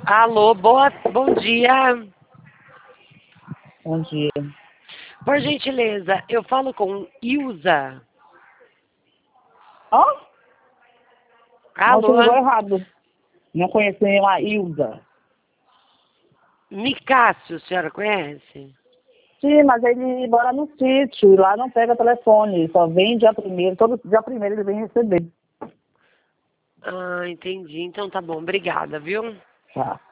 Alô, bom dia. Bom dia. Por gentileza, eu falo com Ilza. Ó, não, você Alô, ligou errado. Não conheço nenhuma Ilza. Nicásio, a senhora conhece? Sim, mas ele mora no sítio e lá não pega telefone. Só vem dia primeiro, todo dia primeiro ele vem receber. Ah, entendi. Então tá bom, obrigada, viu? Tá.